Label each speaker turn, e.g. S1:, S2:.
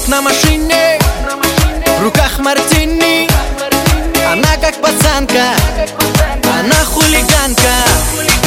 S1: на машине, в руках мартини. Она как пацанка, она хулиганка.